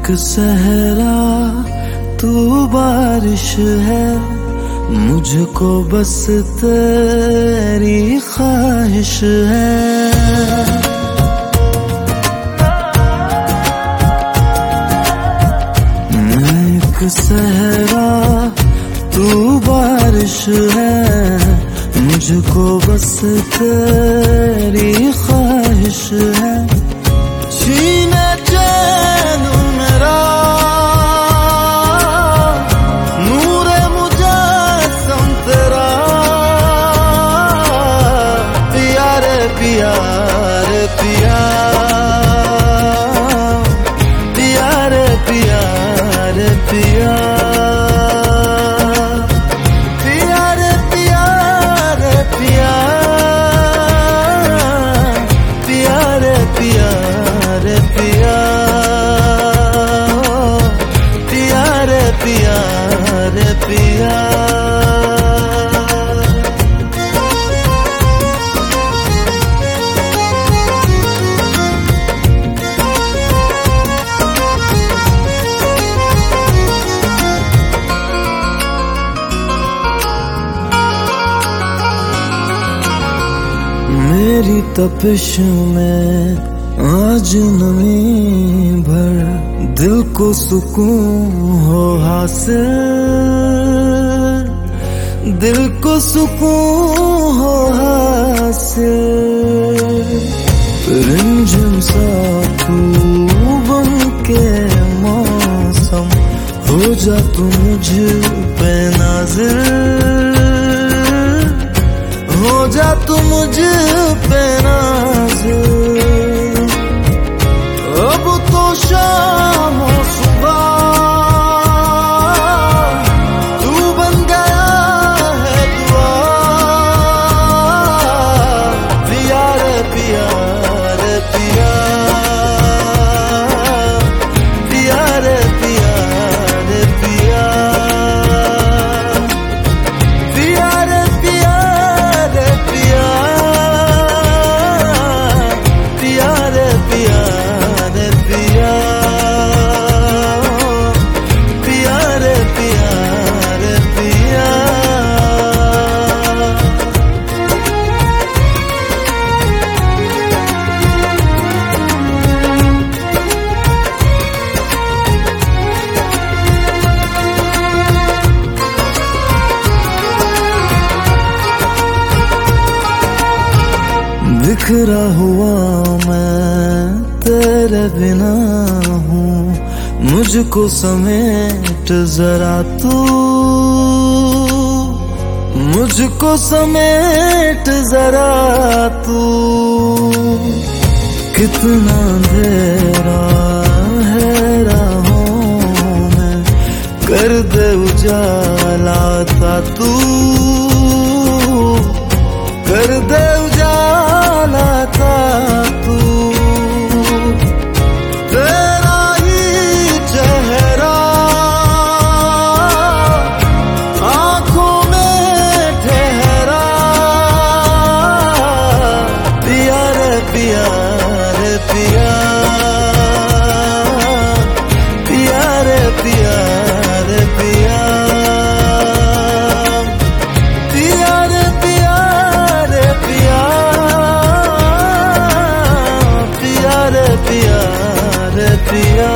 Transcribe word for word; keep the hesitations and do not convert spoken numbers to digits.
एक सहरा तू बारिश है, मुझको बस तेरी ख्वाहिश है। मैं एक सहरा तू बारिश है, मुझको बस तेरी ख्वाहिश है। छीने चैन मेरा नूरे मुजस्सम तेरा, पिया रे पिया रे पिया, पिया रे पिया रे पिया, मेरी तपिश में आज नमी भर, दिल को सुकून हो हासिल, दिल को सुकून हो हासिल। रिमझिम सा तू बन के मौसम, हो जा तू मुझ पे नाज़िल, हो जा तू मुझ पे नाज़िल। अब तो शाम हो सुबह, तू बन गया है दुआ, पिया रे पिया रे पिया, पिया रे पिया रे पिया, पिया रे पिया रे पिया, पिया रे पिया रे पिया, पिया रे पिया रे पिया। बिखरा हुआ मैं तेरे बिना हूँ, मुझको समेट जरा तू, मुझको समेट जरा तू। कितना अंधेरा है राहों में, कर दे उजाला ता तू, कर दे उजाला ता तू। तेरा ही चेहरा आंखों में ठहरा, पिया रे पिया रे पिया, पिया रे पिया रे पिया, पिया रे पिया रे पिया, पिया रे पिया रे पिया।